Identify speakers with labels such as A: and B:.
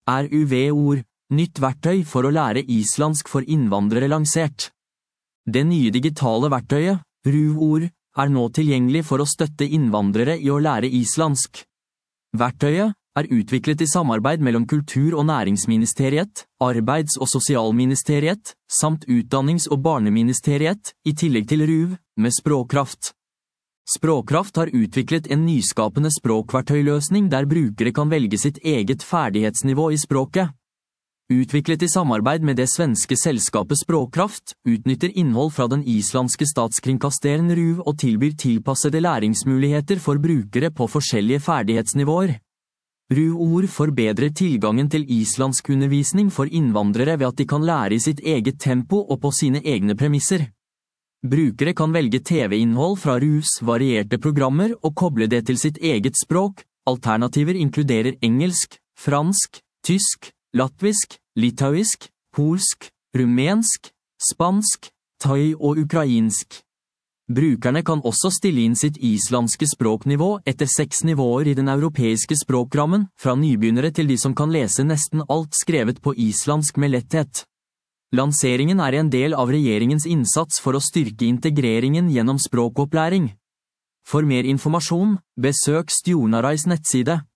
A: RUV-ord, nytt verktøy for å lære islandsk for innvandrere lansert. Det nye digitale verktøyet, RUV-ord, nå tilgjengelig for å støtte innvandrere i å lære islandsk. Verktøyet utviklet i samarbeid mellom Kultur- og næringsministeriet, Arbeids- og sosialministeriet, samt Utdannings- og barneministeriet, i tillegg til RUV, med Språkkraft. Språkkraft har utviklet en nyskapende språkverktøyløsning der brukere kan velge sitt eget ferdighetsnivå i språket. Utviklet i samarbeid med det svenske selskapet Språkkraft, utnytter innhold fra den islandske statskringkasteren RUV og tilbyr tilpassede læringsmuligheter for brukere på forskjellige ferdighetsnivåer. RUV-ord forbedrer tilgangen til islandsk undervisning for innvandrere ved at de kan lære i sitt eget tempo og på sine egne premisser. Brukere kan velge TV-innhold fra RUVs varierte programmer og koble det til sitt eget språk. Alternativer inkluderer engelsk, fransk, tysk, latvisk, litauisk, polsk, rumensk, spansk, thai og ukrainsk. Brukerne kan også stille inn sitt islandske språknivå etter 6 nivåer i den europeiske språkrammen, fra nybegynnere til de som kan lese nesten alt skrevet på islandsk med letthet. Lanseringen en del av regjeringens innsats for å styrke integreringen gjennom språkopplæring. For mer informasjon, besøk Stjornareis nettside.